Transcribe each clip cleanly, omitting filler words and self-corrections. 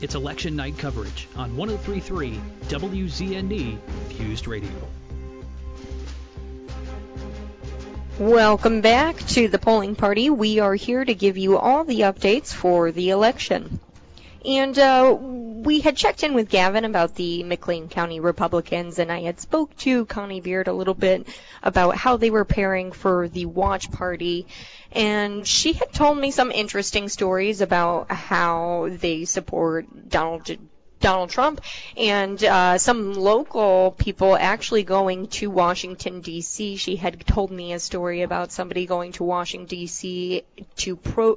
It's election night coverage on 103.3 WZND Fused Radio. Welcome back to the polling party. We are here to give you all the updates for the election. And we had checked in with Gavin about the McLean County Republicans, and I had spoke to Connie Beard a little bit about how they were preparing for the watch party. And she had told me some interesting stories about how they support Donald Trump, and some local people actually going to Washington, D.C. She had told me a story about somebody going to Washington, D.C. to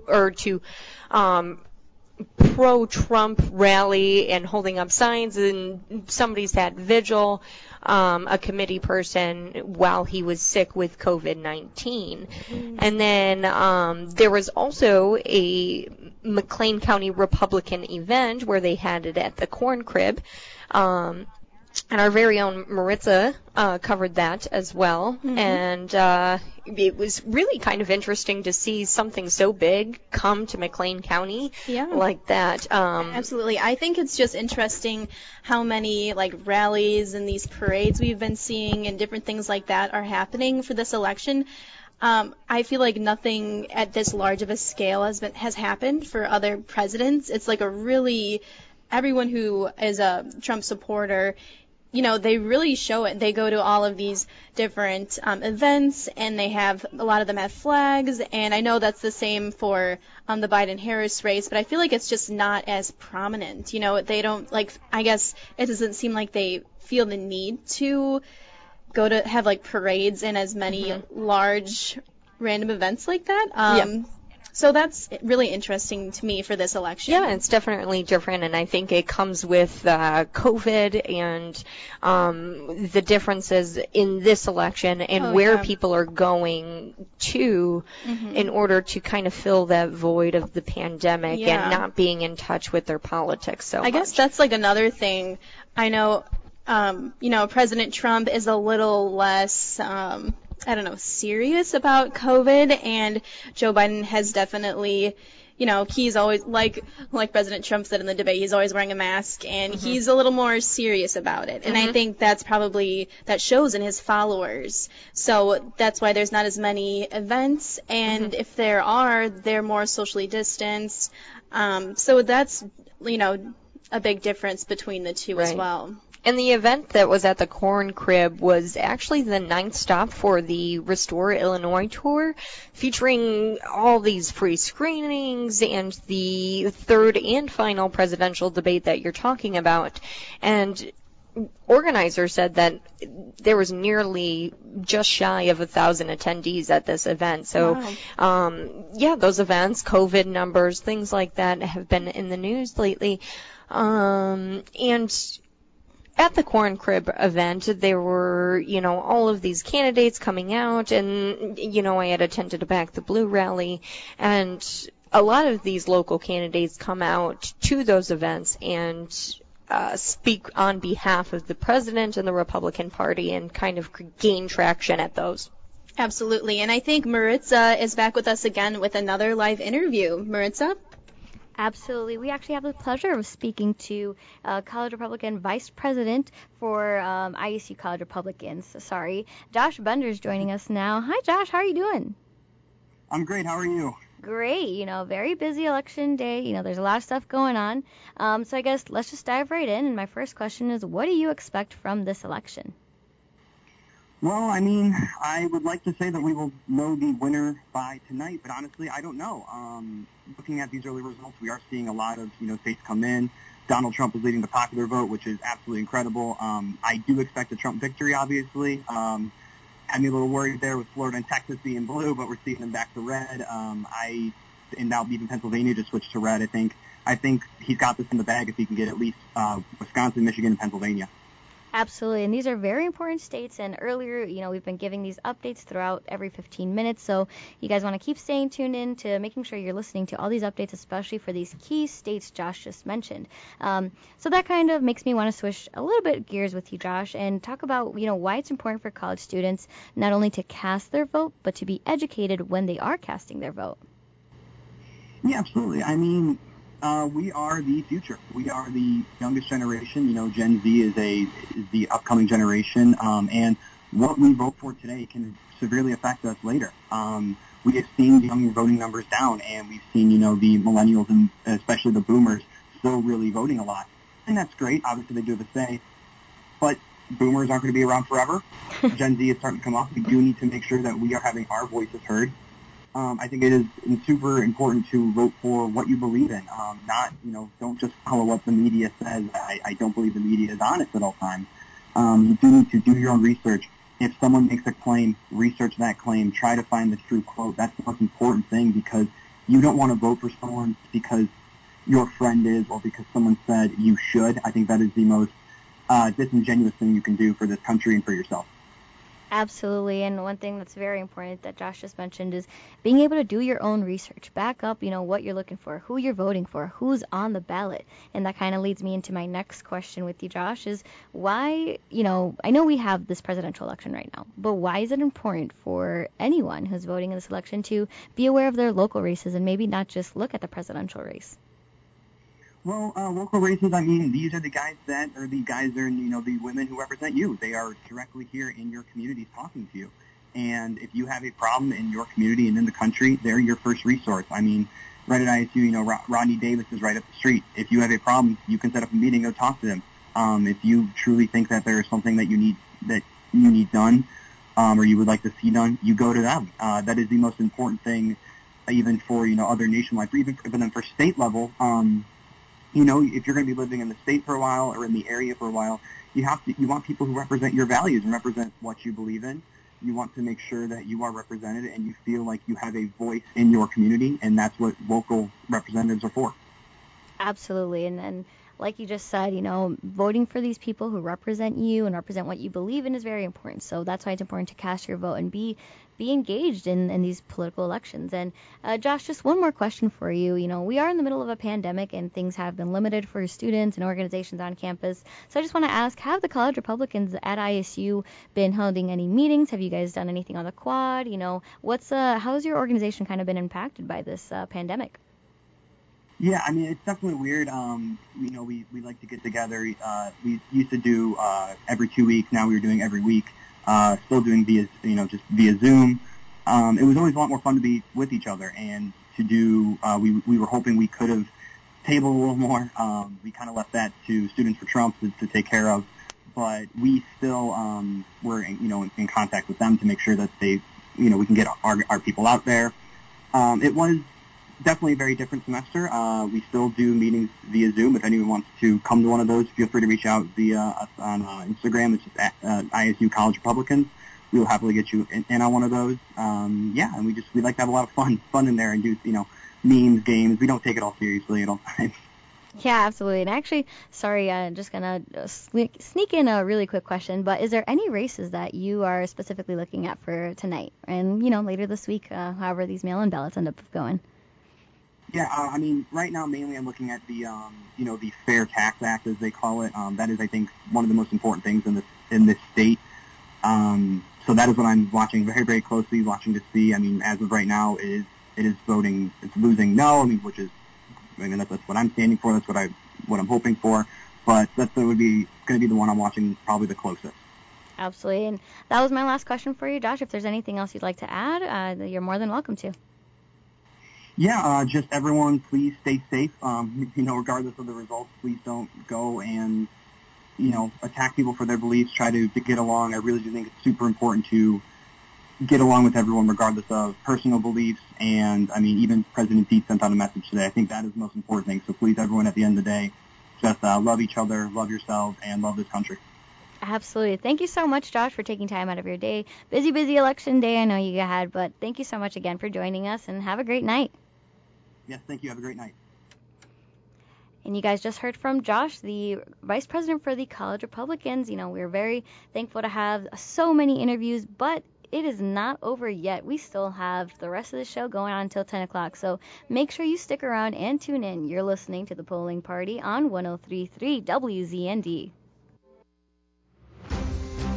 pro-Trump rally and holding up signs, and somebody's had vigil, a committee person, while he was sick with COVID-19. And then there was also a McLean County Republican event where they had it at the Corn Crib. And our very own Maritza covered that as well. Mm-hmm. And it was really kind of interesting to see something so big come to McLean County like that. Absolutely. I think it's just interesting how many rallies and these parades we've been seeing and different things like that are happening for this election. I feel like nothing at this large of a scale has happened for other presidents. It's like everyone who is a Trump supporter, they really show it. They go to all of these different events, and a lot of them have flags, and I know that's the same for the Biden-Harris race, but I feel like it's just not as prominent. They don't, I guess it doesn't seem like they feel the need to go to have, parades and as many large random events like that. So that's really interesting to me for this election. Yeah, it's definitely different, and I think it comes with COVID and the differences in this election and where people are going to in order to kind of fill that void of the pandemic and not being in touch with their politics so much. I guess that's another thing. I know, President Trump is a little less serious about COVID, and Joe Biden has definitely, he's always, like President Trump said in the debate, he's always wearing a mask, and he's a little more serious about it. And I think that shows in his followers. So that's why there's not as many events, and if there are, they're more socially distanced. So that's, a big difference between the two as well. And the event that was at the Corn Crib was actually the 9th stop for the Restore Illinois tour, featuring all these free screenings and the third and final presidential debate that you're talking about. And organizers said that there was nearly just shy of 1,000 attendees at this event. So, those events, COVID numbers, things like that have been in the news lately. And at the Corn Crib event, there were, all of these candidates coming out, and, I had attended a Back the Blue rally, and a lot of these local candidates come out to those events and speak on behalf of the president and the Republican Party and kind of gain traction at those. Absolutely, and I think Maritza is back with us again with another live interview. Maritza? Absolutely. We actually have the pleasure of speaking to College Republican Vice President for ISU College Republicans. Josh Bender's joining us now. Hi, Josh. How are you doing? I'm great. How are you? Great. Very busy election day. There's a lot of stuff going on. So I guess let's just dive right in. And my first question is, what do you expect from this election? Well, I would like to say that we will know the winner by tonight, but honestly, I don't know. Looking at these early results, we are seeing a lot of, states come in. Donald Trump is leading the popular vote, which is absolutely incredible. I do expect a Trump victory, obviously. Had me a little worried there with Florida and Texas being blue, but we're seeing them back to red. And now even Pennsylvania just switched to red, I think. I think he's got this in the bag if he can get at least Wisconsin, Michigan, and Pennsylvania. Absolutely, and these are very important states, and earlier, we've been giving these updates throughout every 15 minutes, so you guys want to keep staying tuned in to making sure you're listening to all these updates, especially for these key states Josh just mentioned. So that kind of makes me want to switch a little bit gears with you, Josh, and talk about, why it's important for college students not only to cast their vote, but to be educated when they are casting their vote. Yeah, absolutely. We are the future. We are the youngest generation. You know, Gen Z is the upcoming generation, and what we vote for today can severely affect us later. We have seen young voting numbers down, and we've seen, you know, the millennials and especially the boomers still really voting a lot. And that's great. Obviously, they do have a say. But boomers aren't going to be around forever. Gen Z is starting to come up. We do need to make sure that we are having our voices heard. I think it is super important to vote for what you believe in. Not, you know, don't just follow what the media says. I don't believe the media is honest at all times. You do need to do your own research. If someone makes a claim, research that claim. Try to find the true quote. That's the most important thing, because you don't want to vote for someone because your friend is or because someone said you should. I think that is the most disingenuous thing you can do for this country and for yourself. Absolutely, and one thing that's very important that Josh just mentioned is being able to do your own research, back up, you know, what you're looking for, who you're voting for, who's on the ballot. And that kind of leads me into my next question with you, Josh, is why, you know, I know we have this presidential election right now, but why is it important for anyone who's voting in this election to be aware of their local races and maybe not just look at the presidential race? Well, local races, I mean, these are the guys that are the you know, the women who represent you. They are directly here in your communities talking to you. And if you have a problem in your community and in the country, they're your first resource. I mean, right at ISU, you know, Rodney Davis is right up the street. If you have a problem, you can set up a meeting, go talk to them. If you truly think that there is something that you need done, or you would like to see done, you go to them. That is the most important thing, even for, you know, other nationwide, even for state level. You know, if you're going to be living in the state for a while or in the area for a while, you want people who represent your values and represent what you believe in. You want to make sure that you are represented and you feel like you have a voice in your community, and that's what local representatives are for. Absolutely, and like you just said, you know, voting for these people who represent you and represent what you believe in is very important. So that's why it's important to cast your vote and be engaged in these political elections. And Josh, just one more question for you. You know, we are in the middle of a pandemic and things have been limited for students and organizations on campus. So I just want to ask, have the college Republicans at ISU been holding any meetings? Have you guys done anything on the quad? You know, how's your organization kind of been impacted by this pandemic? Yeah, I mean, it's definitely weird. You know, we like to get together. We used to do every 2 weeks. Now we're doing every week. Still doing just via Zoom. It was always a lot more fun to be with each other and to do. We were hoping we could have tabled a little more. We kind of left that to Students for Trump to take care of, but we still were in contact with them to make sure that we can get our people out there. It was definitely a very different semester. We still do meetings via Zoom. If anyone wants to come to one of those, feel free to reach out via us on Instagram. It's just at ISU College Republicans. We will happily get you in on one of those. And we like to have a lot of fun in there and do, memes, games. We don't take it all seriously at all times. Yeah, absolutely. And actually, sorry, I'm just going to sneak in a really quick question, but is there any races that you are specifically looking at for tonight and, later this week, however these mail-in ballots end up going? Yeah, I mean, right now mainly I'm looking at the, the Fair Tax Act, as they call it. That is, I think, one of the most important things in this state. So that is what I'm watching very, very closely, watching to see. I mean, as of right now, it is voting. It's losing no. I mean, that's what I'm standing for. That's what I'm hoping for. But that's going to be the one I'm watching probably the closest. Absolutely, and that was my last question for you, Josh. If there's anything else you'd like to add, you're more than welcome to. Yeah, just everyone, please stay safe. Regardless of the results, please don't go and, attack people for their beliefs. Try to get along. I really do think it's super important to get along with everyone regardless of personal beliefs. And, I mean, even President Pete sent out a message today. I think that is the most important thing. So please, everyone, at the end of the day, just love each other, love yourselves, and love this country. Absolutely. Thank you so much, Josh, for taking time out of your day. Busy election day I know you had, but thank you so much again for joining us, and have a great night. Yes, thank you. Have a great night. And you guys just heard from Josh, the Vice President for the College Republicans. We're very thankful to have so many interviews, but it is not over yet. We still have the rest of the show going on until 10 o'clock, so make sure you stick around and tune in. You're listening to The Polling Party on 103.3 WZND.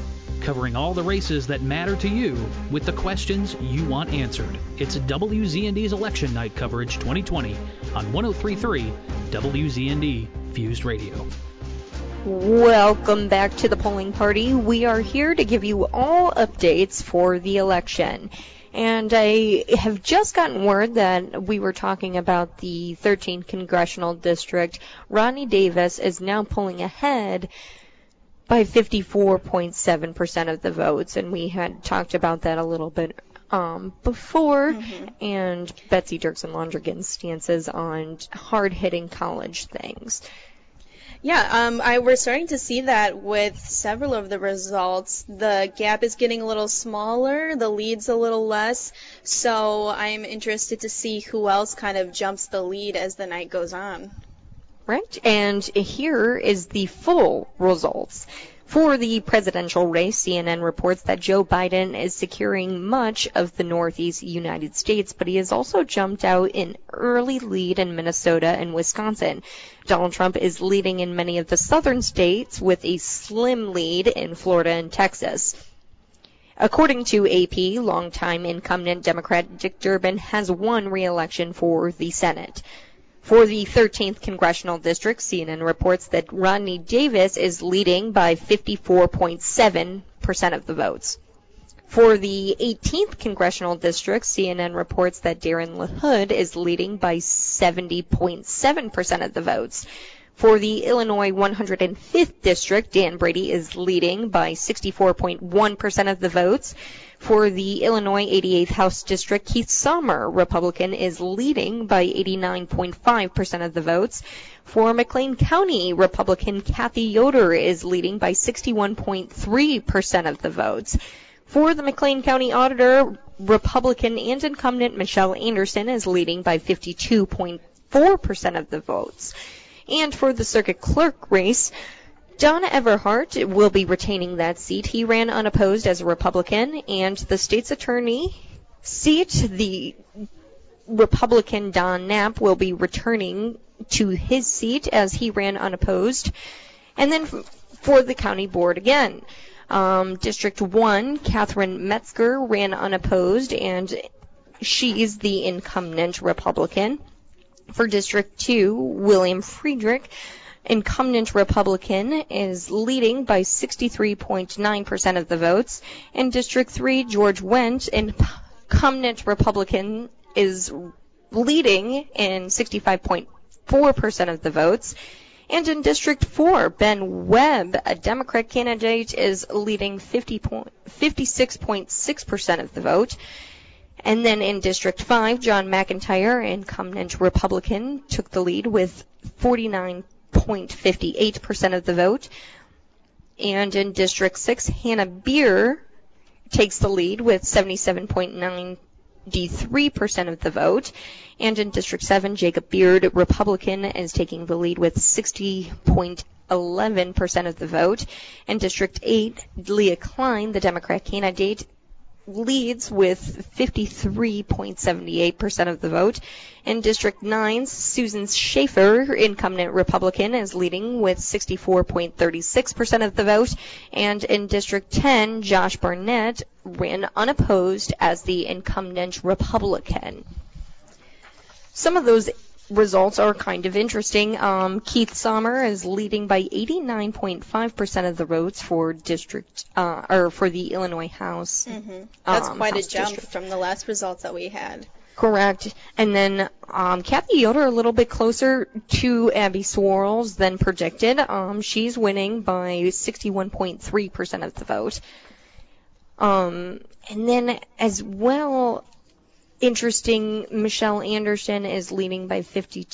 covering all the races that matter to you with the questions you want answered. It's WZND's Election Night Coverage 2020 on 103.3 WZND Fused Radio. Welcome back to the polling party. We are here to give you all updates for the election. And I have just gotten word that we were talking about the 13th Congressional District. Rodney Davis is now pulling ahead by 54.7% of the votes, and we had talked about that a little bit before, and Betsy Dirksen-Londrigan's stances on hard-hitting college things. Yeah, we're starting to see that with several of the results. The gap is getting a little smaller, the lead's a little less, so I'm interested to see who else kind of jumps the lead as the night goes on. Right, and here is the full results. For the presidential race, CNN reports that Joe Biden is securing much of the Northeast United States, but he has also jumped out in early lead in Minnesota and Wisconsin. Donald Trump is leading in many of the southern states with a slim lead in Florida and Texas. According to AP, longtime incumbent Democrat Dick Durbin has won re-election for the Senate. For the 13th Congressional District, CNN reports that Rodney Davis is leading by 54.7% of the votes. For the 18th Congressional District, CNN reports that Darren LaHood is leading by 70.7% of the votes. For the Illinois 105th District, Dan Brady is leading by 64.1% of the votes. For the Illinois 88th House District, Keith Sommer, Republican, is leading by 89.5% of the votes. For McLean County, Republican Kathy Yoder is leading by 61.3% of the votes. For the McLean County Auditor, Republican and incumbent Michelle Anderson is leading by 52.4% of the votes. And for the circuit clerk race, Donna Everhart will be retaining that seat. He ran unopposed as a Republican, and the state's attorney seat, the Republican Don Knapp, will be returning to his seat as he ran unopposed. And then for the county board again, District 1, Catherine Metzger ran unopposed, and she is the incumbent Republican. For District 2, William Friedrich, incumbent Republican, is leading by 63.9% of the votes. In District 3, George Wendt, incumbent Republican, is leading in 65.4% of the votes. And in District 4, Ben Webb, a Democrat candidate, is leading 56.6% of the vote. And then in District 5, John McIntyre, incumbent Republican, took the lead with 49.58% of the vote. And in District 6, Hannah Beer takes the lead with 77.93% of the vote. And in District 7, Jacob Beard, Republican, is taking the lead with 60.11% of the vote. In District 8, Leah Klein, the Democrat candidate, leads with 53.78% of the vote. In District 9, Susan Schaefer, incumbent Republican, is leading with 64.36% of the vote. And in District 10, Josh Barnett ran unopposed as the incumbent Republican. Some of those results are kind of interesting. Keith Sommer is leading by 89.5% of the votes for for the Illinois House. That's quite House a jump district from the last results that we had. Correct. And then Kathy Yoder a little bit closer to Abby Swirls than predicted. She's winning by 61.3% of the vote. And then as well, interesting, Michelle Anderson is leading by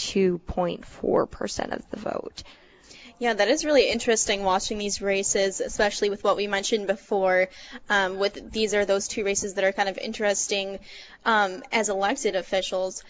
52.4% of the vote. Yeah, that is really interesting watching these races, especially with what we mentioned before. These are those two races that are kind of interesting as elected officials.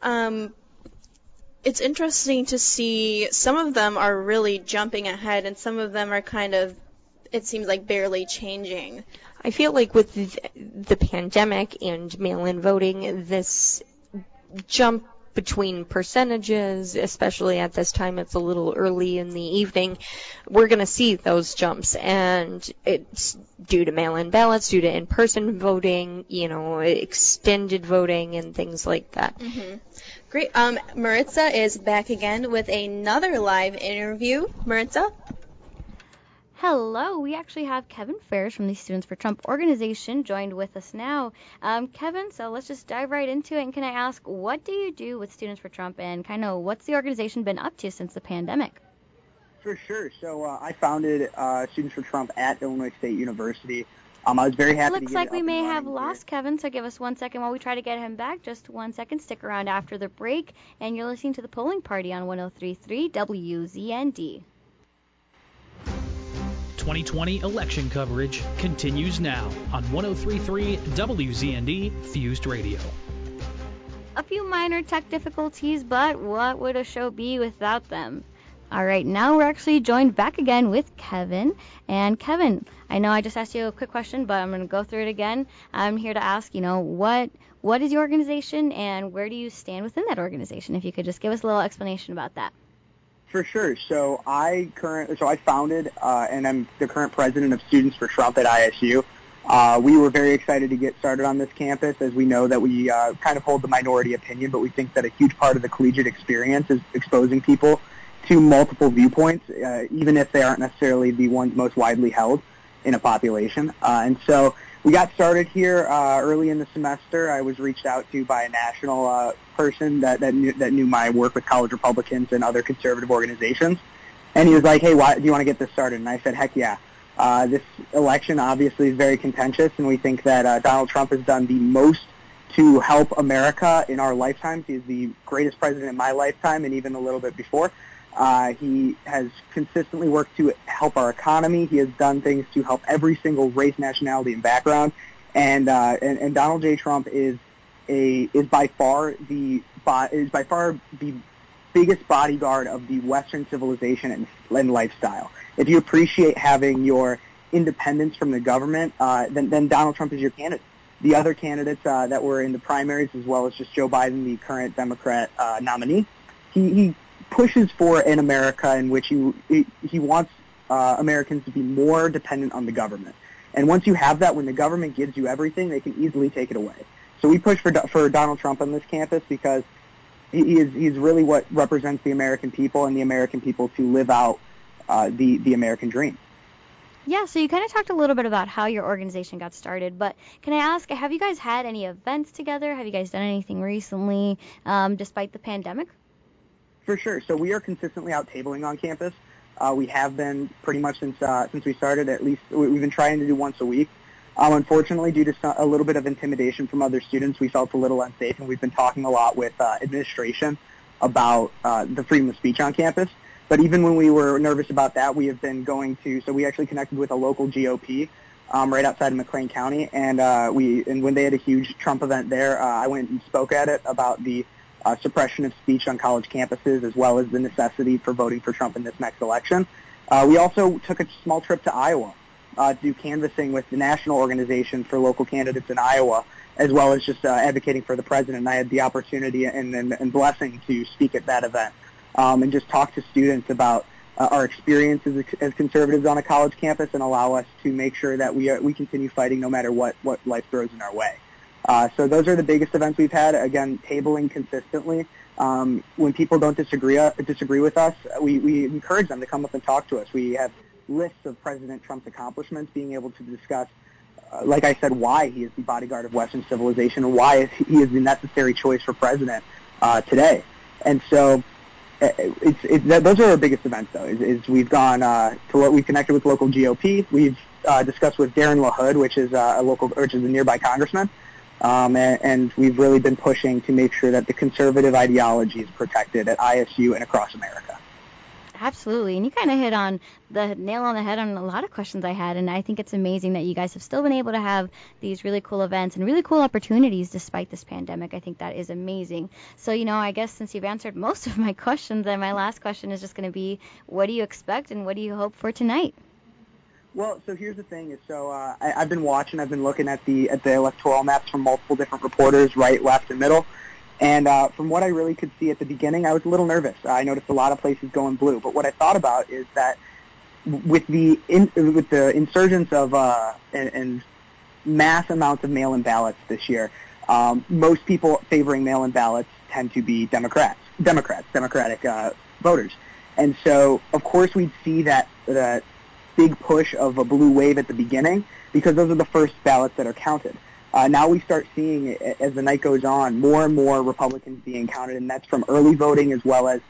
It's interesting to see some of them are really jumping ahead and some of them are kind of, it seems like, barely changing. I feel like with the pandemic and mail-in voting, this jump between percentages, especially at this time, it's a little early in the evening, we're going to see those jumps. And it's due to mail-in ballots, due to in-person voting, extended voting and things like that. Mm-hmm. Great. Maritza is back again with another live interview. Maritza? Hello, we actually have Kevin Ferris from the Students for Trump organization joined with us now. Kevin, so let's just dive right into it. And can I ask, what do you do with Students for Trump, and kind of what's the organization been up to since the pandemic? For sure. So I founded Students for Trump at Illinois State University. I was very happy to get it up and running. Looks like we may have here. lost Kevin, so give us 1 second while we try to get him back. Just 1 second. Stick around after the break, and you're listening to The Polling Party on 103.3 WZND. 2020 election coverage continues now on 103.3 WZND Fused Radio. A few minor tech difficulties, but what would a show be without them? All right, now we're actually joined back again with Kevin. And Kevin, I know I just asked you a quick question, but I'm going to go through it again. I'm here to ask, what is your organization and where do you stand within that organization? If you could just give us a little explanation about that. For sure. So I founded and I'm the current president of Students for Trump at ISU. We were very excited to get started on this campus, as we know that we kind of hold the minority opinion, but we think that a huge part of the collegiate experience is exposing people to multiple viewpoints, even if they aren't necessarily the ones most widely held in a population. And so we got started here early in the semester. I was reached out to by a national person that knew my work with college Republicans and other conservative organizations. And he was like, hey, do you want to get this started? And I said, heck yeah. This election obviously is very contentious, and we think that Donald Trump has done the most to help America in our lifetimes. He is the greatest president in my lifetime and even a little bit before. He has consistently worked to help our economy. He has done things to help every single race, nationality, and background. And Donald J. Trump is by far the biggest bodyguard of the Western civilization and lifestyle. If you appreciate having your independence from the government, then Donald Trump is your candidate. The other candidates that were in the primaries, as well as just Joe Biden, the current Democrat nominee, he pushes for an America in which he wants Americans to be more dependent on the government. And once you have that, when the government gives you everything, they can easily take it away. So we push for Donald Trump on this campus because he's really what represents the American people and the American people to live out the American dream. Yeah, so you kind of talked a little bit about how your organization got started, but can I ask, have you guys had any events together? Have you guys done anything recently, despite the pandemic? For sure. So we are consistently out tabling on campus. We have been pretty much since we started. At least we've been trying to do once a week. Unfortunately, due to a little bit of intimidation from other students, we felt a little unsafe, and we've been talking a lot with administration about the freedom of speech on campus. But even when we were nervous about that, we have been so we actually connected with a local GOP right outside of McLean County, and when they had a huge Trump event there, I went and spoke at it about the suppression of speech on college campuses, as well as the necessity for voting for Trump in this next election. We also took a small trip to Iowa to do canvassing with the national organization for local candidates in Iowa, as well as just advocating for the president. And I had the opportunity and blessing to speak at that event and just talk to students about our experiences as conservatives on a college campus and allow us to make sure that we continue fighting no matter what life throws in our way. So those are the biggest events we've had. Again, tabling consistently. When people don't disagree with us, we encourage them to come up and talk to us. We have lists of President Trump's accomplishments, being able to discuss, like I said, why he is the bodyguard of Western civilization and why he is the necessary choice for president today. And so those are our biggest events, though. Is we've gone we've connected with local GOP. We've discussed with Darren LaHood, which is a nearby congressman. And we've really been pushing to make sure that the conservative ideology is protected at ISU and across America. Absolutely. And you kind of hit on the nail on the head on a lot of questions I had. And I think it's amazing that you guys have still been able to have these really cool events and really cool opportunities despite this pandemic. I think that is amazing. So, I guess since you've answered most of my questions, then my last question is just going to be, what do you expect and what do you hope for tonight? Well, so here's the thing. I've been looking at the electoral maps from multiple different reporters, right, left, and middle. And from what I really could see at the beginning, I was a little nervous. I noticed a lot of places going blue. But what I thought about is that with the insurgence of and mass amounts of mail-in ballots this year, most people favoring mail-in ballots tend to be Democratic voters. And so, of course, we'd see that big push of a blue wave at the beginning because those are the first ballots that are counted. Now we start seeing, as the night goes on, more and more Republicans being counted, and that's from early voting as well as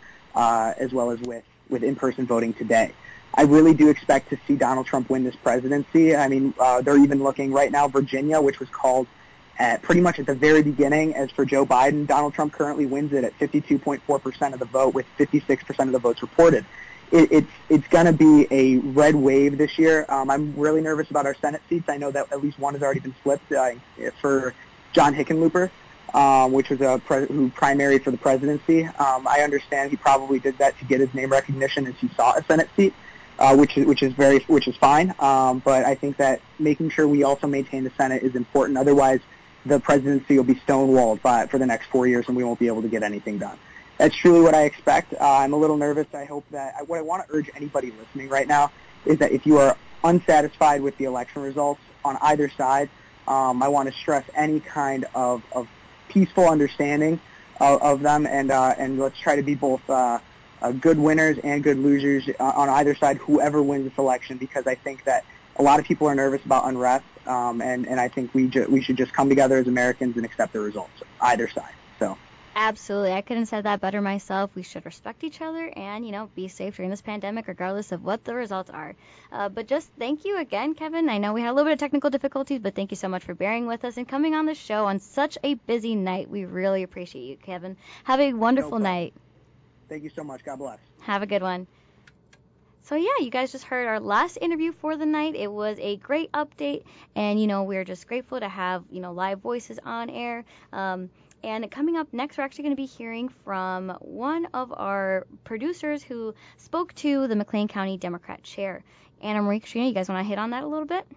with in-person voting today. I really do expect to see Donald Trump win this presidency. I mean, they're even looking right now, Virginia, which was called pretty much at the very beginning as for Joe Biden. Donald Trump currently wins it at 52.4% of the vote with 56% of the votes reported. It's going to be a red wave this year. I'm really nervous about our Senate seats. I know that at least one has already been flipped for John Hickenlooper, which was who primaried for the presidency. I understand he probably did that to get his name recognition as he sought a Senate seat, which is fine. But I think that making sure we also maintain the Senate is important. Otherwise, the presidency will be stonewalled for the next 4 years, and we won't be able to get anything done. That's truly what I expect. I'm a little nervous. I hope that what I want to urge anybody listening right now is that if you are unsatisfied with the election results on either side, I want to stress any kind of peaceful understanding of them, and let's try to be both good winners and good losers on either side, whoever wins this election, because I think that a lot of people are nervous about unrest, and I think we should just come together as Americans and accept the results, either side. So. Absolutely. I couldn't have said that better myself. We should respect each other and, be safe during this pandemic regardless of what the results are. But just thank you again, Kevin. I know we had a little bit of technical difficulties, but thank you so much for bearing with us and coming on the show on such a busy night. We really appreciate you, Kevin. Have a wonderful night. Thank you so much. God bless. Have a good one. So yeah, you guys just heard our last interview for the night. It was a great update, and we're just grateful to have live voices on air. And coming up next, we're actually going to be hearing from one of our producers who spoke to the McLean County Democrat chair. Anna Marie, Katrina, you guys want to hit on that a little bit?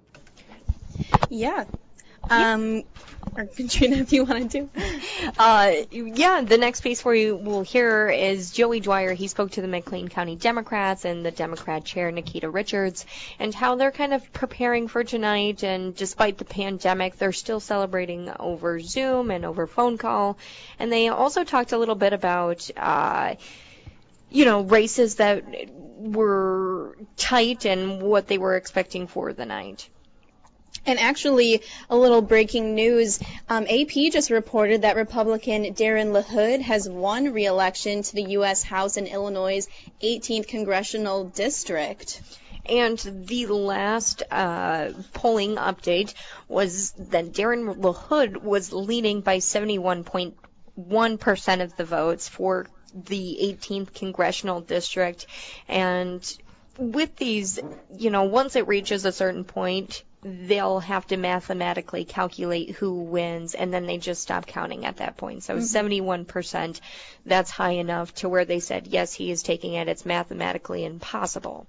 Yeah. Or Katrina, if you want to. The next piece we'll hear is Joey Dwyer. He spoke to the McLean County Democrats and the Democrat chair, Nikita Richards, and how they're kind of preparing for tonight. And despite the pandemic, they're still celebrating over Zoom and over phone call. And they also talked a little bit about, races that were tight and what they were expecting for the night. And actually, a little breaking news, AP just reported that Republican Darren LaHood has won re-election to the U.S. House in Illinois' 18th Congressional District. And the last polling update was that Darren LaHood was leading by 71.1% of the votes for the 18th Congressional District. And with these, once it reaches a certain point, they'll have to mathematically calculate who wins, and then they just stop counting at that point. So 71%, that's high enough to where they said, yes, he is taking it. It's mathematically impossible.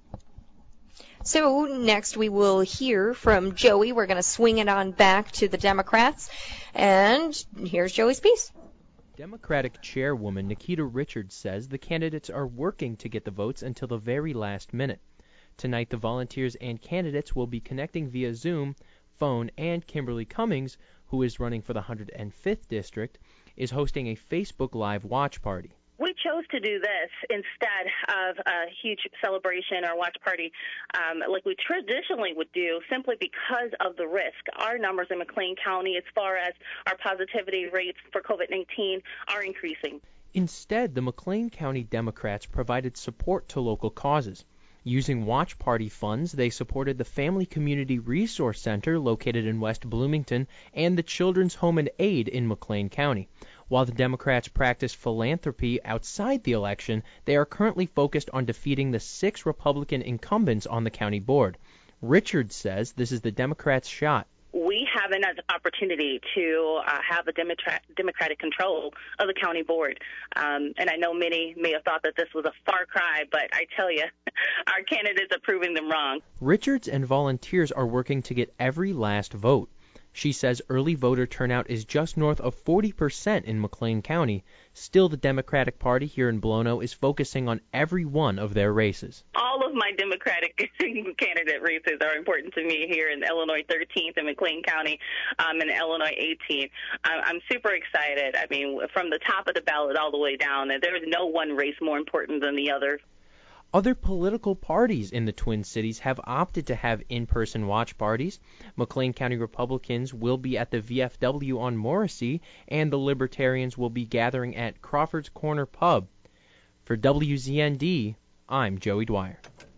So next we will hear from Joey. We're going to swing it on back to the Democrats. And here's Joey's piece. Democratic chairwoman Nikita Richards says the candidates are working to get the votes until the very last minute. Tonight, the volunteers and candidates will be connecting via Zoom, phone, and Kimberly Cummings, who is running for the 105th District, is hosting a Facebook Live watch party. We chose to do this instead of a huge celebration or watch party like we traditionally would do, simply because of the risk. Our numbers in McLean County, as far as our positivity rates for COVID-19, are increasing. Instead, the McLean County Democrats provided support to local causes. Using watch party funds, they supported the Family Community Resource Center located in West Bloomington and the Children's Home and Aid in McLean County. While the Democrats practice philanthropy outside the election, they are currently focused on defeating the 6 Republican incumbents on the county board. Richards says this is the Democrats' shot. We have an opportunity to have a Democratic control of the county board. And I know many may have thought that this was a far cry, but I tell you, our candidates are proving them wrong. Richards and volunteers are working to get every last vote. She says early voter turnout is just north of 40% in McLean County. Still, the Democratic Party here in Blono is focusing on every one of their races. All of my Democratic candidate races are important to me here in Illinois 13th and McLean County and Illinois 18th. I'm super excited. I mean, from the top of the ballot all the way down, there is no one race more important than the other. Other political parties in the Twin Cities have opted to have in-person watch parties. McLean County Republicans will be at the VFW on Morrissey, and the Libertarians will be gathering at Crawford's Corner Pub. For WZND, I'm Joey Dwyer.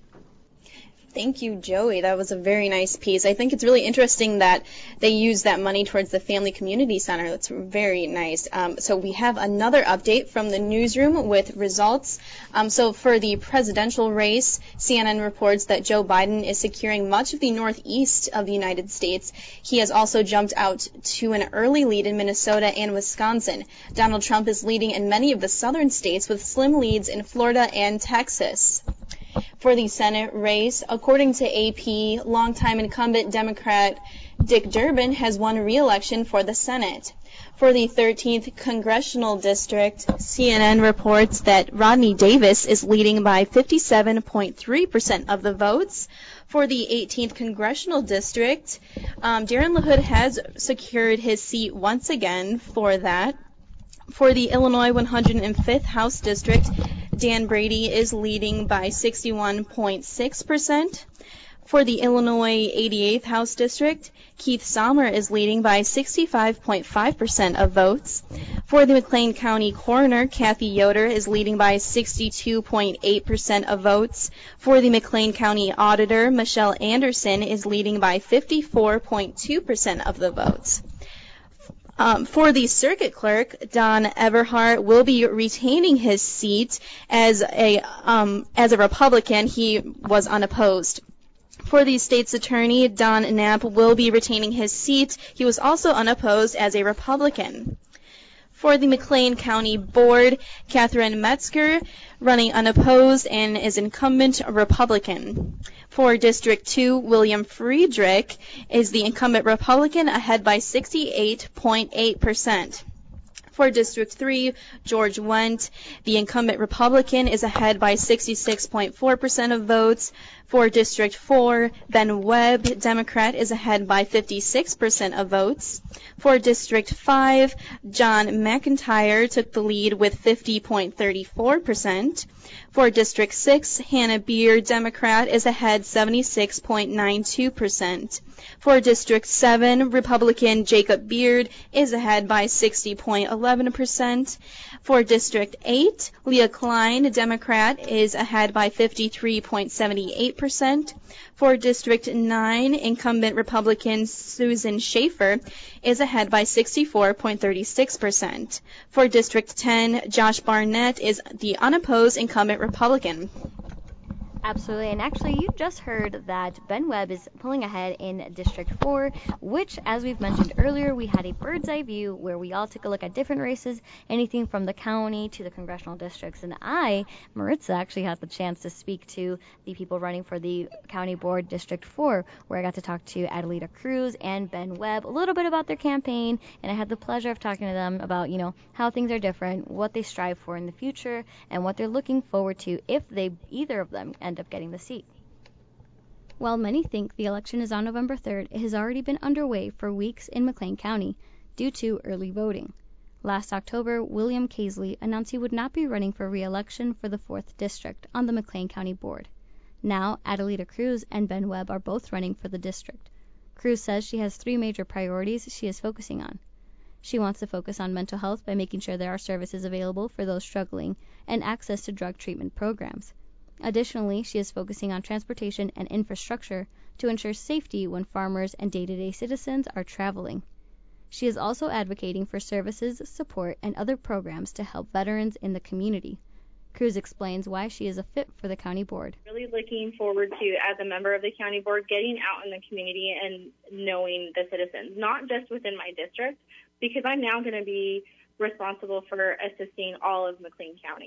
Thank you, Joey. That was a very nice piece. I think it's really interesting that they use that money towards the Family Community Center. That's very nice. So we have another update from the newsroom with results. So for the presidential race, CNN reports that Joe Biden is securing much of the northeast of the United States. He has also jumped out to an early lead in Minnesota and Wisconsin. Donald Trump is leading in many of the southern states with slim leads in Florida and Texas. For the Senate race, according to AP, longtime incumbent Democrat Dick Durbin has won re-election for the Senate. For the 13th Congressional District, CNN reports that Rodney Davis is leading by 57.3% of the votes. For the 18th Congressional District, Darren LaHood has secured his seat once again for that. For the Illinois 105th House District, Dan Brady is leading by 61.6%. For the Illinois 88th House District, Keith Sommer is leading by 65.5% of votes. For the McLean County Coroner, Kathy Yoder is leading by 62.8% of votes. For the McLean County Auditor, Michelle Anderson is leading by 54.2% of the votes. For the circuit clerk, Don Everhart will be retaining his seat as a Republican. He was unopposed. For the state's attorney, Don Knapp will be retaining his seat. He was also unopposed as a Republican. For the McLean County Board, Catherine Metzger running unopposed and is incumbent Republican. For District 2, William Friedrich is the incumbent Republican, ahead by 68.8%. For District 3, George Wendt, the incumbent Republican, is ahead by 66.4% of votes. For District 4, Ben Webb, Democrat, is ahead by 56% of votes. For District 5, John McIntyre took the lead with 50.34%. For District 6, Hannah Beer, Democrat, is ahead 76.92%. For District 7, Republican Jacob Beard is ahead by 60.11%. For District 8, Leah Klein, Democrat, is ahead by 53.78%. For District 9, incumbent Republican Susan Schaefer is ahead by 64.36%. For District 10, Josh Barnett is the unopposed incumbent Republican. Absolutely, and actually you just heard that Ben Webb is pulling ahead in District 4, which, as we've mentioned earlier, we had a bird's eye view where we all took a look at different races, anything from the county to the congressional districts, and I, Maritza, actually had the chance to speak to the people running for the county board District 4, where I got to talk to Adelita Cruz and Ben Webb a little bit about their campaign, and I had the pleasure of talking to them about, how things are different, what they strive for in the future, and what they're looking forward to if either of them end up getting the seat. While many think the election is on November 3rd, it has already been underway for weeks in McLean County due to early voting. Last October, William Casely announced he would not be running for re-election for the 4th District on the McLean County Board. Now, Adelita Cruz and Ben Webb are both running for the district. Cruz says she has 3 major priorities she is focusing on. She wants to focus on mental health by making sure there are services available for those struggling and access to drug treatment programs. Additionally, she is focusing on transportation and infrastructure to ensure safety when farmers and day-to-day citizens are traveling. She is also advocating for services, support, and other programs to help veterans in the community. Cruz explains why she is a fit for the county board. Really looking forward to, as a member of the county board, getting out in the community and knowing the citizens, not just within my district, because I'm now going to be responsible for assisting all of McLean County.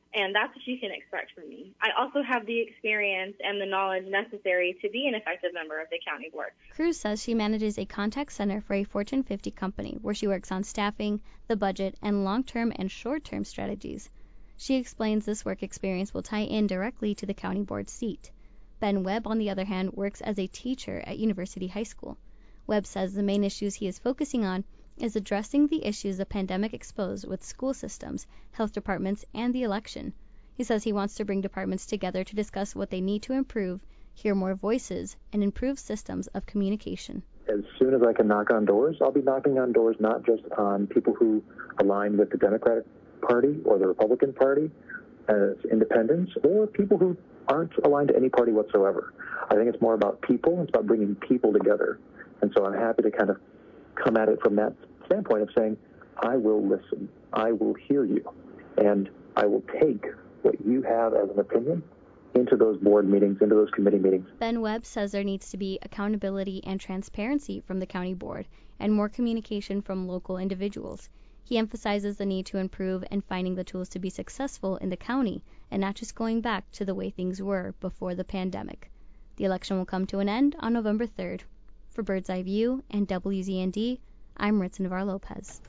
And that's what you can expect from me. I also have the experience and the knowledge necessary to be an effective member of the county board. Cruz says she manages a contact center for a Fortune 50 company where she works on staffing, the budget, and long-term and short-term strategies. She explains this work experience will tie in directly to the county board seat. Ben Webb, on the other hand, works as a teacher at University High School. Webb says the main issues he is focusing on is addressing the issues the pandemic exposed with school systems, health departments, and the election. He says he wants to bring departments together to discuss what they need to improve, hear more voices, and improve systems of communication. As soon as I can knock on doors, I'll be knocking on doors not just on people who align with the Democratic Party or the Republican Party as independents, or people who aren't aligned to any party whatsoever. I think it's more about people. It's about bringing people together. And so I'm happy to kind of come at it from that standpoint of saying, I will listen, I will hear you, and I will take what you have as an opinion into those board meetings, into those committee meetings. Ben Webb says there needs to be accountability and transparency from the county board and more communication from local individuals. He emphasizes the need to improve and finding the tools to be successful in the county and not just going back to the way things were before the pandemic. The election will come to an end on November 3rd. For Bird's Eye View and WZND, I'm Ritz Navarro-Lopez.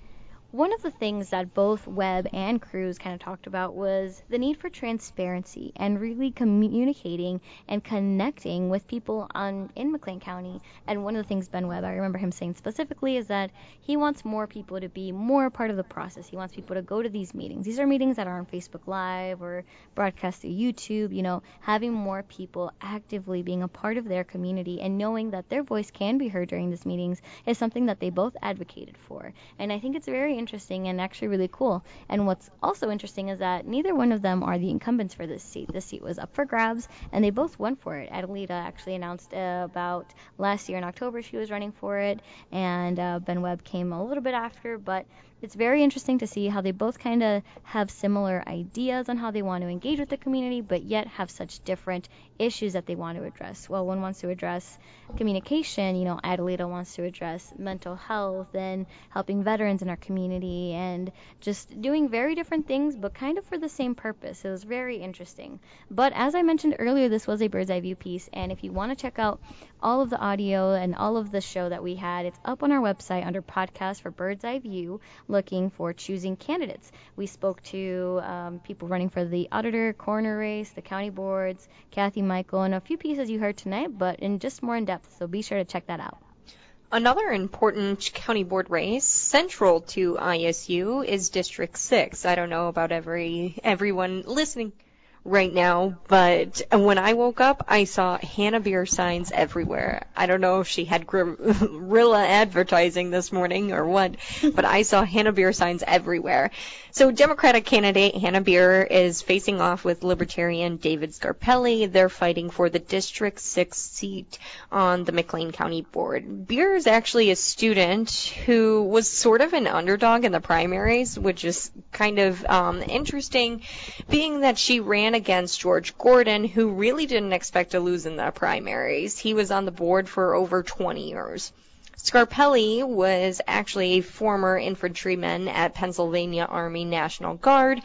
One of the things that both Webb and Cruz kind of talked about was the need for transparency and really communicating and connecting with people in McLean County. And one of the things Ben Webb, I remember him saying specifically, is that he wants more people to be more a part of the process. He wants people to go to these meetings. These are meetings that are on Facebook Live or broadcast through YouTube, having more people actively being a part of their community and knowing that their voice can be heard during these meetings is something that they both advocated for. And I think it's very interesting and actually really cool. And what's also interesting is that neither one of them are the incumbents for this seat. This seat was up for grabs, and they both went for it. Adelita actually announced about last year in October she was running for it, and Ben Webb came a little bit after, but it's very interesting to see how they both kind of have similar ideas on how they want to engage with the community, but yet have such different issues that they want to address. Well, one wants to address communication, Adelita wants to address mental health and helping veterans in our community and just doing very different things, but kind of for the same purpose. It was very interesting. But as I mentioned earlier, this was a Bird's Eye View piece, and if you want to check out all of the audio and all of the show that we had, it's up on our website under podcast for Bird's Eye View, looking for choosing candidates. We spoke to people running for the auditor, coroner race, the county boards, Kathy Michael, and a few pieces you heard tonight, but in just more in depth, so be sure to check that out. Another important county board race central to ISU is District 6. I don't know about everyone listening right now, but when I woke up, I saw Hannah Beer signs everywhere. I don't know if she had guerrilla advertising this morning or what, but I saw Hannah Beer signs everywhere. So Democratic candidate Hannah Beer is facing off with Libertarian David Scarpelli. They're fighting for the District 6 seat on the McLean County Board. Beer is actually a student who was sort of an underdog in the primaries, which is kind of interesting, being that she ran against George Gordon, who really didn't expect to lose in the primaries. He was on the board for over 20 years. Scarpelli was actually a former infantryman at Pennsylvania Army National Guard,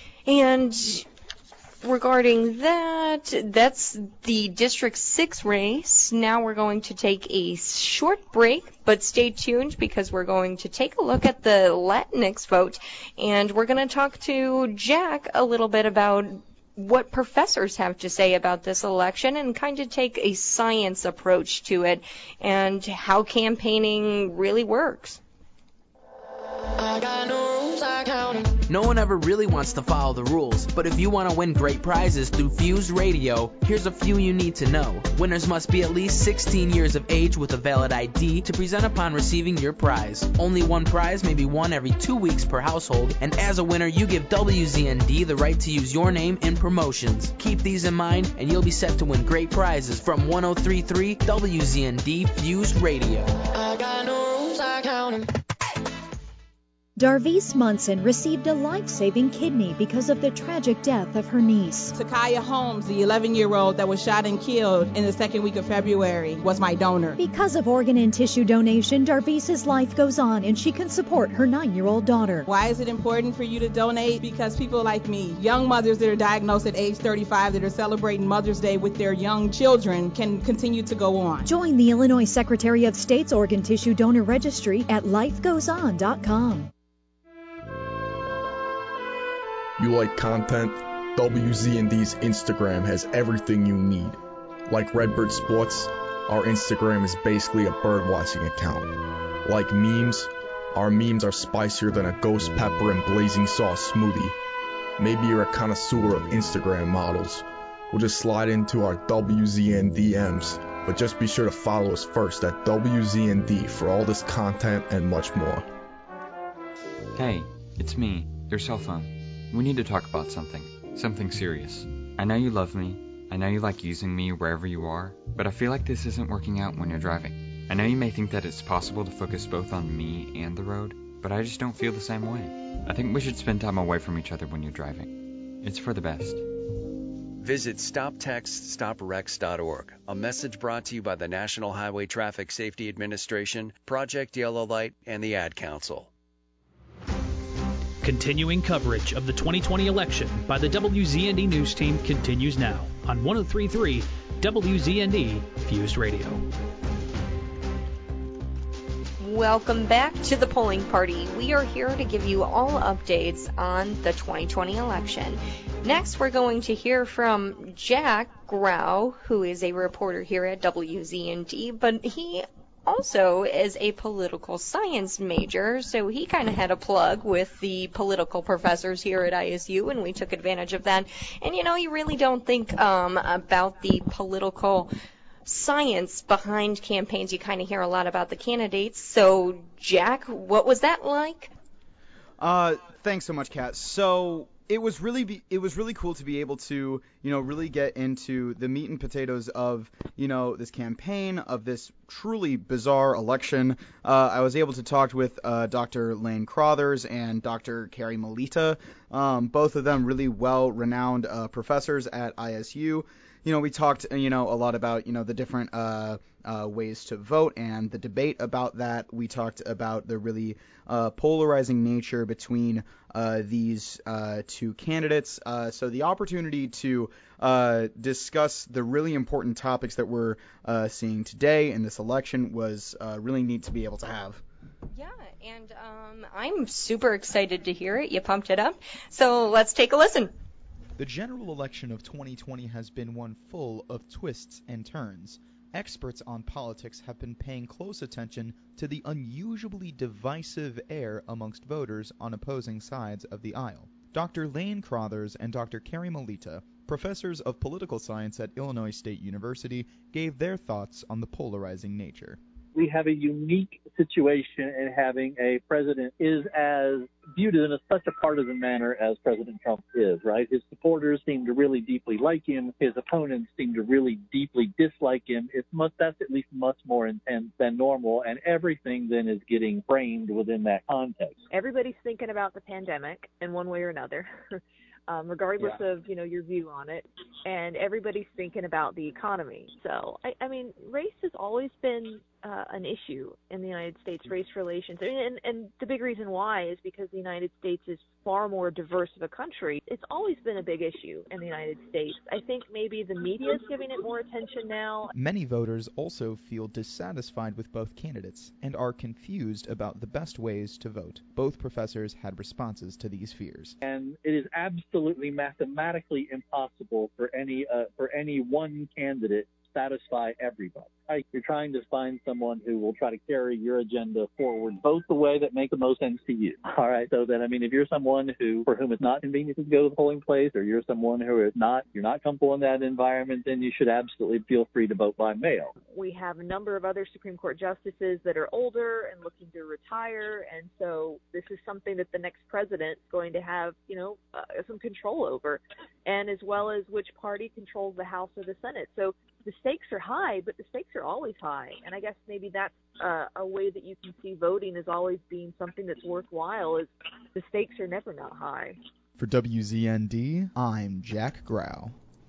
and regarding that's the District 6 race. Now we're going to take a short break, but stay tuned because we're going to take a look at the Latinx vote, and we're going to talk to Jack a little bit about what professors have to say about this election and kind of take a science approach to it and how campaigning really works. No one ever really wants to follow the rules, but if you want to win great prizes through Fuse Radio, here's a few you need to know. Winners must be at least 16 years of age with a valid ID to present upon receiving your prize. Only one prize may be won every 2 weeks per household, and as a winner, you give WZND the right to use your name in promotions. Keep these in mind, and you'll be set to win great prizes from 103.3 WZND Fuse Radio. I got no rules, I count 'em. Darvise Munson received a life-saving kidney because of the tragic death of her niece. Takaya Holmes, the 11-year-old that was shot and killed in the second week of February, was my donor. Because of organ and tissue donation, Darvise's life goes on and she can support her 9-year-old daughter. Why is it important for you to donate? Because people like me, young mothers that are diagnosed at age 35 that are celebrating Mother's Day with their young children, can continue to go on. Join the Illinois Secretary of State's Organ Tissue Donor Registry at lifegoeson.com. You like content? WZND's Instagram has everything you need. Like Redbird Sports, our Instagram is basically a bird-watching account. Like memes, our memes are spicier than a ghost pepper and blazing sauce smoothie. Maybe you're a connoisseur of Instagram models. We'll just slide into our WZN DMs, but just be sure to follow us first at WZND for all this content and much more. Hey, it's me, your cell phone. We need to talk about something serious. I know you love me, I know you like using me wherever you are, but I feel like this isn't working out when you're driving. I know you may think that it's possible to focus both on me and the road, but I just don't feel the same way. I think we should spend time away from each other when you're driving. It's for the best. Visit StopTextStopWrecks.org, a message brought to you by the National Highway Traffic Safety Administration, Project Yellow Light, and the Ad Council. Continuing coverage of the 2020 election by the WZND News Team continues now on 103.3 WZND Fused Radio. Welcome back to the Polling Party. We are here to give you all updates on the 2020 election. Next, we're going to hear from Jack Grau, who is a reporter here at WZND, but he also is a political science major, so he kind of had a plug with the political professors here at ISU, and we took advantage of that. And you really don't think about the political science behind campaigns. You kind of hear a lot about the candidates. So, Jack, what was that like? Thanks so much, Kat. So it was really cool to be able to, really get into the meat and potatoes of, this campaign, of this truly bizarre election. I was able to talk with Dr. Lane Crothers and Dr. Carrie Melita, both of them really well-renowned professors at ISU. We talked, a lot about, the different ways to vote and the debate about that. We talked about the really polarizing nature between these two candidates. So the opportunity to discuss the really important topics that we're seeing today in this election was really neat to be able to have. Yeah, and I'm super excited to hear it. You pumped it up. So let's take a listen. The general election of 2020 has been one full of twists and turns. Experts on politics have been paying close attention to the unusually divisive air amongst voters on opposing sides of the aisle. Dr. Lane Crothers and Dr. Carrie Melita, professors of political science at Illinois State University, gave their thoughts on the polarizing nature. We have a unique situation in having a president is as viewed in such a partisan manner as President Trump is, right? His supporters seem to really deeply like him. His opponents seem to really deeply dislike him. That's at least much more intense than normal, and everything then is getting framed within that context. Everybody's thinking about the pandemic in one way or another. Regardless of, your view on it, and everybody's thinking about the economy. So, I mean, race has always been an issue in the United States, race relations. And the big reason why is because the United States is far more diverse of a country. It's always been a big issue in the United States. I think maybe the media is giving it more attention now. Many voters also feel dissatisfied with both candidates and are confused about the best ways to vote. Both professors had responses to these fears. And it is absolutely mathematically impossible for any one candidate to satisfy everybody. Right? You're trying to find someone who will try to carry your agenda forward both the way that makes the most sense to you. All right. So then, if you're someone for whom it's not convenient to go to the polling place, or you're someone who is you're not comfortable in that environment, then you should absolutely feel free to vote by mail. We have a number of other Supreme Court justices that are older and looking to retire. And so this is something that the next president is going to have, some control over, and as well as which party controls the House or the Senate. So the stakes are high, but the stakes are always high. And I guess maybe that's a way that you can see voting as always being something that's worthwhile, is the stakes are never not high. For WZND, I'm Jack Grau.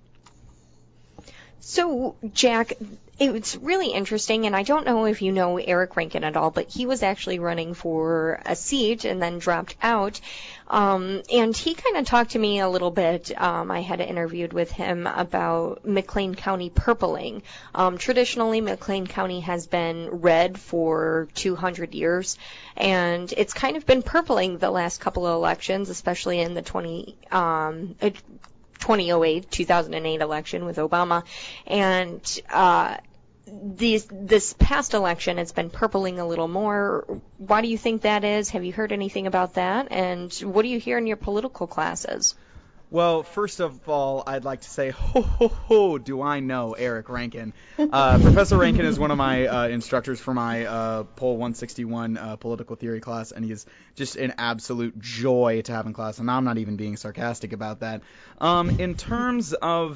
So, Jack, it's really interesting, and I don't know if you know Eric Rankin at all, but he was actually running for a seat and then dropped out. And he kind of talked to me a little bit. I had interviewed with him about McLean County purpling. Traditionally, McLean County has been red for 200 years, and it's kind of been purpling the last couple of elections, especially in the 2008, 2008 election with Obama. And this past election, it's been purpling a little more. Why do you think that is? Have you heard anything about that? And what do you hear in your political classes? Well, first of all, I'd like to say, do I know Eric Rankin? Professor Rankin is one of my instructors for my Pol 161 political theory class, and he's just an absolute joy to have in class, and I'm not even being sarcastic about that. In terms of,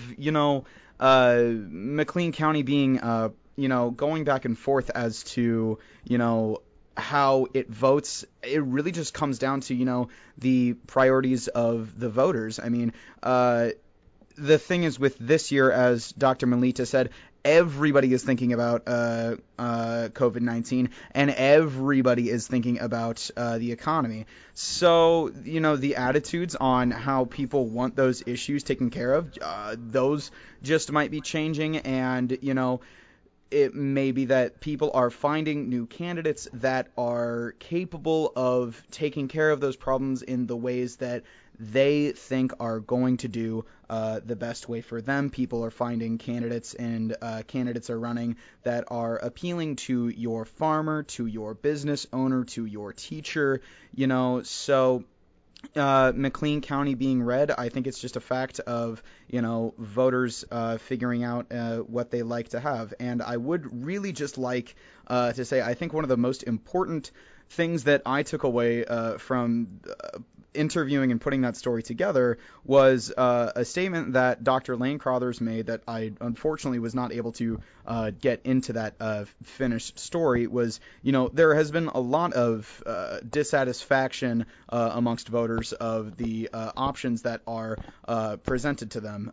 McLean County being, going back and forth as to, how it votes, it really just comes down to, the priorities of the voters. I mean, the thing is with this year, as Dr. Melita said, everybody is thinking about COVID-19, and everybody is thinking about the economy. So, the attitudes on how people want those issues taken care of, those just might be changing, and, it may be that people are finding new candidates that are capable of taking care of those problems in the ways that they think are going to do the best way for them. People are finding candidates, and candidates are running that are appealing to your farmer, to your business owner, to your teacher, so McLean County being red, I think it's just a fact of, voters figuring out what they like to have. And I would really just like to say, I think one of the most important things that I took away from interviewing and putting that story together was a statement that Dr. Lane Crothers made that I unfortunately was not able to get into that finished story. Was, there has been a lot of dissatisfaction amongst voters of the options that are presented to them.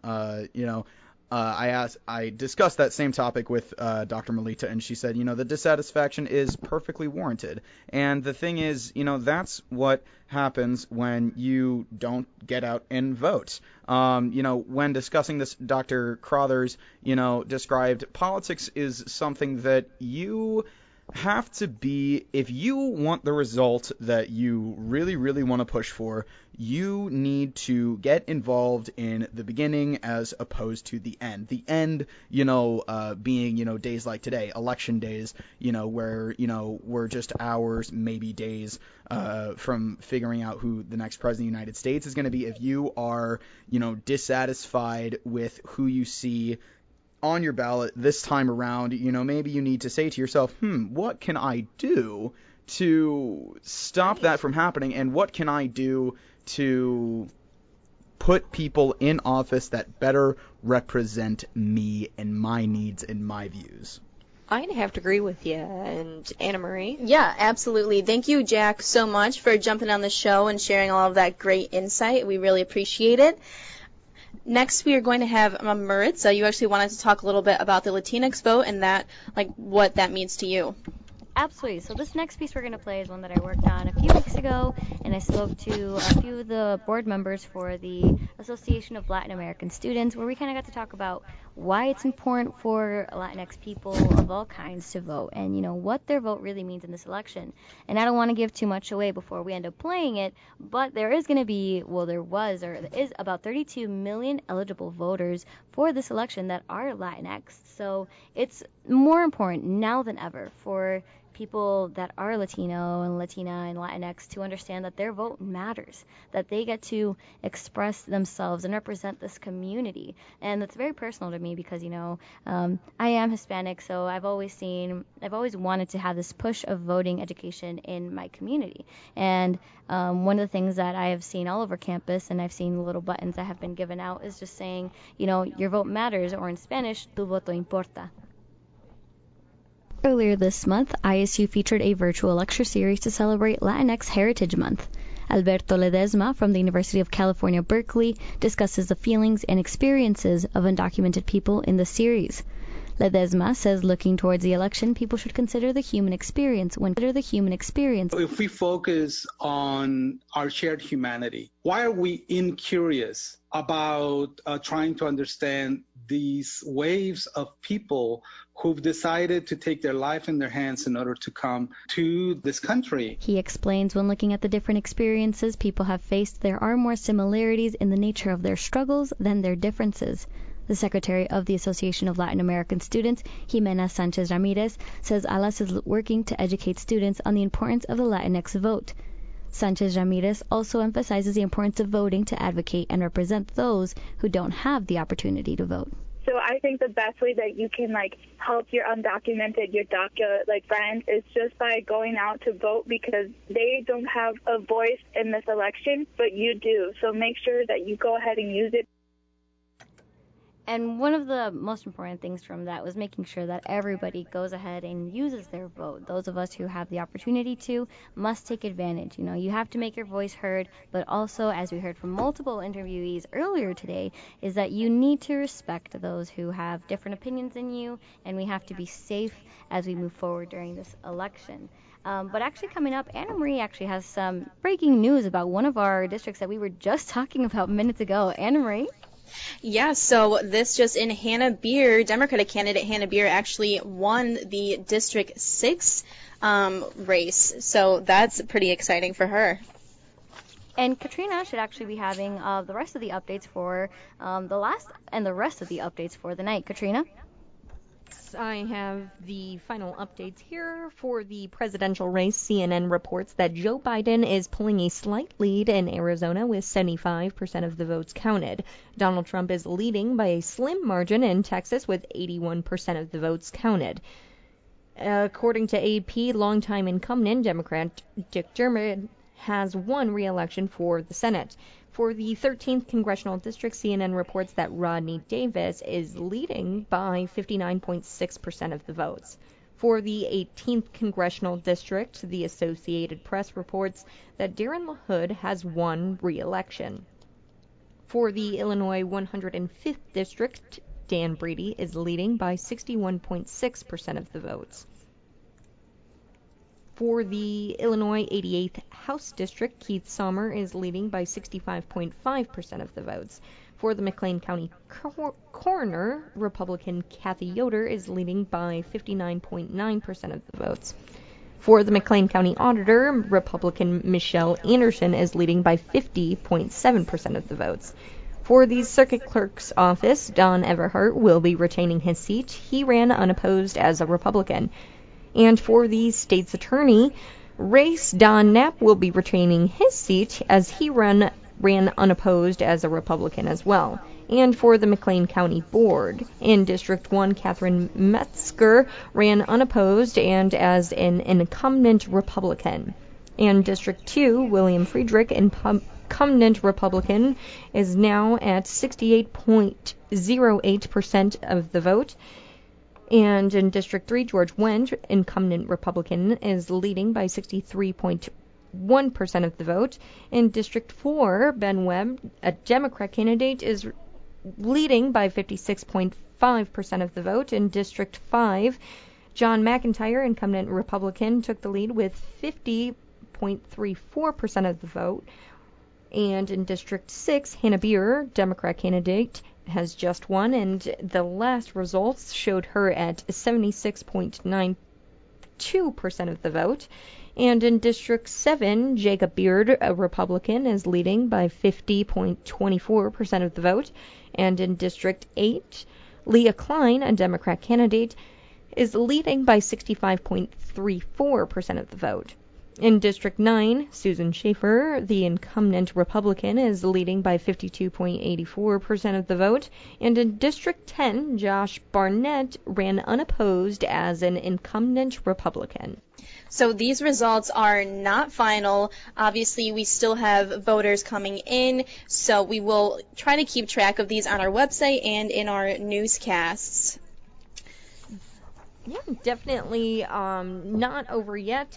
I discussed that same topic with Dr. Melita, and she said, the dissatisfaction is perfectly warranted. And the thing is, that's what happens when you don't get out and vote. When discussing this, Dr. Crothers, described politics is something that you have to be, if you want the result that you really, really want to push for, you need to get involved in the beginning as opposed to the end. The end, being, days like today, election days, where, we're just hours, maybe days from figuring out who the next president of the United States is going to be. If you are, dissatisfied with who you see on your ballot this time around, maybe you need to say to yourself, what can I do to stop that from happening, and what can I do to put people in office that better represent me and my needs and my views? I'd have to agree with you. And Anna Marie? Yeah, absolutely. Thank you, Jack, so much for jumping on the show and sharing all of that great insight. We really appreciate it. Next, we are going to have Maritza. You actually wanted to talk a little bit about the Latinx vote and that, what that means to you. Absolutely. So this next piece we're going to play is one that I worked on a few weeks ago, and I spoke to a few of the board members for the Association of Latin American Students, where we kind of got to talk about why it's important for Latinx people of all kinds to vote, and what their vote really means in this election. And I don't want to give too much away before we end up playing it, but there is going to be, there is about 32 million eligible voters for this election that are Latinx. So it's more important now than ever for people that are Latino and Latina and Latinx to understand that their vote matters, that they get to express themselves and represent this community. And that's very personal to me because, I am Hispanic, so I've always wanted to have this push of voting education in my community. And one of the things that I have seen all over campus, and I've seen little buttons that have been given out, is just saying, your vote matters, or in Spanish, tu voto importa. Earlier this month, ISU featured a virtual lecture series to celebrate Latinx Heritage Month. Alberto Ledesma from the University of California, Berkeley, discusses the feelings and experiences of undocumented people in the series. Ledesma says looking towards the election, people should consider the human experience If we focus on our shared humanity, why are we incurious about trying to understand these waves of people who've decided to take their life in their hands in order to come to this country? He explains when looking at the different experiences people have faced, there are more similarities in the nature of their struggles than their differences. The secretary of the Association of Latin American Students, Jimena Sanchez Ramirez, says ALAS is working to educate students on the importance of the Latinx vote. Sanchez Ramirez also emphasizes the importance of voting to advocate and represent those who don't have the opportunity to vote. So I think the best way that you can help your undocumented, your DACA friends is just by going out to vote, because they don't have a voice in this election, but you do. So make sure that you go ahead and use it. And one of the most important things from that was making sure that everybody goes ahead and uses their vote. Those of us who have the opportunity to must take advantage. You have to make your voice heard, but also, as we heard from multiple interviewees earlier today, is that you need to respect those who have different opinions than you, and we have to be safe as we move forward during this election. But actually coming up, Anna Marie actually has some breaking news about one of our districts that we were just talking about minutes ago. Anna Marie? Yeah, so this just in, Hannah Beer, Democratic candidate Hannah Beer actually won the District 6 race. So that's pretty exciting for her. And Katrina should actually be having the rest of the updates for the rest of the updates for the night. Katrina? I have the final updates here for the presidential race. CNN reports that Joe Biden is pulling a slight lead in Arizona with 75% of the votes counted. Donald Trump is leading by a slim margin in Texas with 81% of the votes counted. According to AP, longtime incumbent Democrat Dick Durbin has won re-election for the Senate. For the 13th Congressional District, CNN reports that Rodney Davis is leading by 59.6% of the votes. For the 18th Congressional District, the Associated Press reports that Darren LaHood has won re-election. For the Illinois 105th District, Dan Brady is leading by 61.6% of the votes. For the Illinois 88th House District, Keith Sommer is leading by 65.5% of the votes. For the McLean County Coroner, Republican Kathy Yoder is leading by 59.9% of the votes. For the McLean County Auditor, Republican Michelle Anderson is leading by 50.7% of the votes. For the Circuit Clerk's office, Don Everhart will be retaining his seat. He ran unopposed as a Republican. And for the state's attorney race, Don Knapp will be retaining his seat as he ran unopposed as a Republican as well. And for the McLean County Board, in District 1, Catherine Metzger ran unopposed and as an incumbent Republican. And District 2, William Friedrich, incumbent Republican, is now at 68.08% of the vote. And in District 3, George Wendt, incumbent Republican, is leading by 63.1% of the vote. In District 4, Ben Webb, a Democrat candidate, is leading by 56.5% of the vote. In District 5, John McIntyre, incumbent Republican, took the lead with 50.34% of the vote. And in District 6, Hannah Beer, Democrat candidate, has just won, and the last results showed her at 76.92% of the vote. And in District 7, Jacob Beard, a Republican, is leading by 50.24% of the vote. And in District 8, Leah Klein, a Democrat candidate, is leading by 65.34% of the vote. In District 9, Susan Schaefer, the incumbent Republican, is leading by 52.84% of the vote, and in District 10, Josh Barnett ran unopposed as an incumbent Republican. So these results are not final. Obviously, we still have voters coming in, so we will try to keep track of these on our website and in our newscasts. Yeah, definitely not over yet.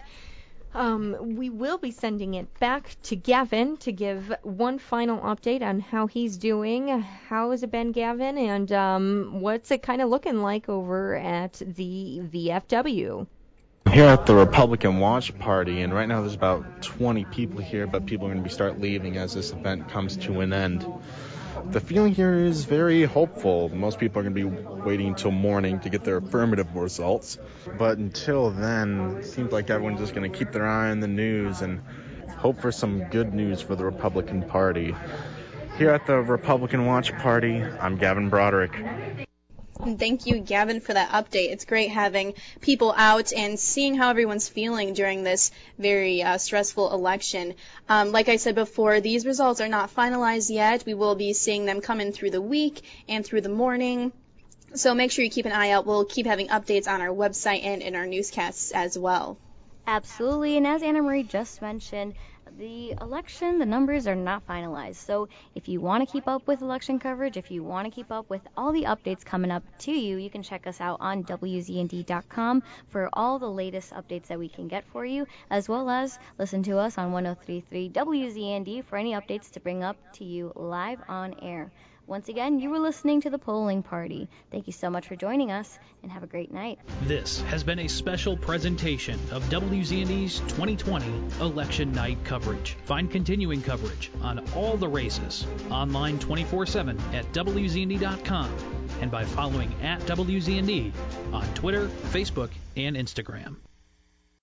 We will be sending it back to Gavin to give one final update on how he's doing. How has it been, Gavin? And what's it kind of looking like over at the VFW? Here at the Republican Watch Party, and right now there's about 20 people here, but people are going to start leaving as this event comes to an end. The feeling here is very hopeful. Most people are going to be waiting until morning to get their affirmative results. But until then, it seems like everyone's just going to keep their eye on the news and hope for some good news for the Republican Party. Here at the Republican Watch Party, I'm Gavin Broderick. Thank you, Gavin, for that update. It's great having people out and seeing how everyone's feeling during this very stressful election. Like I said before, these results are not finalized yet. We will be seeing them come in through the week and through the morning. So make sure you keep an eye out. We'll keep having updates on our website and in our newscasts as well. Absolutely, and as Anna Marie just mentioned, the election, the numbers are not finalized. So if you want to keep up with election coverage, if you want to keep up with all the updates coming up to you, you can check us out on WZND.com for all the latest updates that we can get for you, as well as listen to us on 103.3 WZND for any updates to bring up to you live on air. Once again, you were listening to The Polling Party. Thank you so much for joining us, and have a great night. This has been a special presentation of WZND's 2020 Election Night coverage. Find continuing coverage on all the races online 24/7 at WZND.com and by following @WZND on Twitter, Facebook, and Instagram.